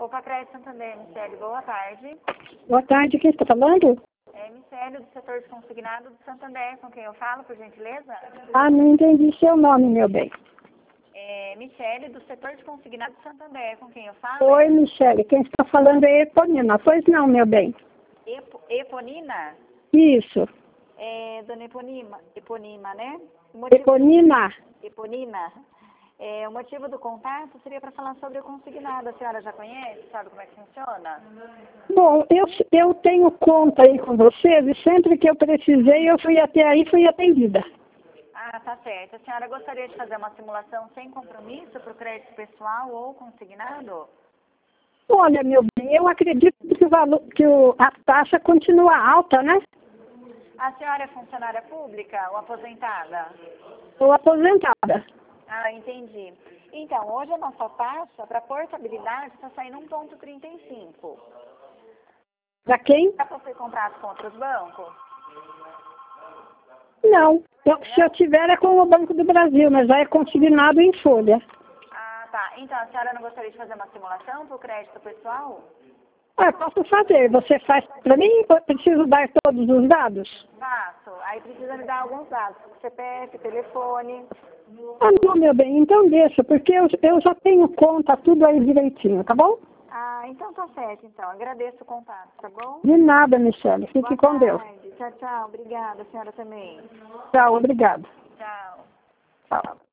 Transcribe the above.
Opa, Crédito Santander, Michele, boa tarde. Boa tarde, quem está falando? É Michele, do setor de consignado do Santander, com quem eu falo, por gentileza? Ah, não entendi seu nome, meu bem. É Michele, do setor de consignado do Santander, com quem eu falo? Oi, Michele, quem está falando é Eponina. Pois não, meu bem. Eponina? Isso, É, dona Eponima, né? Eponina. Eponina. É, o motivo do contato seria para falar sobre o consignado. A senhora já conhece? Sabe como é que funciona? Bom, eu tenho conta aí com vocês e sempre que eu precisei eu fui até aí e fui atendida. Ah, tá certo. A senhora gostaria de fazer uma simulação sem compromisso para o crédito pessoal ou consignado? Olha, meu bem, eu acredito que, a taxa continua alta, né? A senhora é funcionária pública ou aposentada? Estou aposentada. Ah, entendi. Então, hoje a nossa taxa para portabilidade está saindo 1,35. Para quem? Dá para ser comprado com outros bancos? Não. Se eu tiver é com o Banco do Brasil, mas já é consignado em folha. Ah, tá. Então, a senhora não gostaria de fazer uma simulação para o crédito pessoal? Ah, posso fazer. Você faz para mim? Eu preciso dar todos os dados? Faço. Aí precisa me dar alguns dados. CPF, telefone. Ah, não, meu bem. Então deixa, porque eu já tenho conta, tudo aí direitinho, tá bom? Ah, então tá certo, então. Agradeço o contato, tá bom? De nada, Michele. Fique com Deus. Tchau, tchau. Obrigada, a senhora também. Tchau, obrigado. Tchau. Tchau.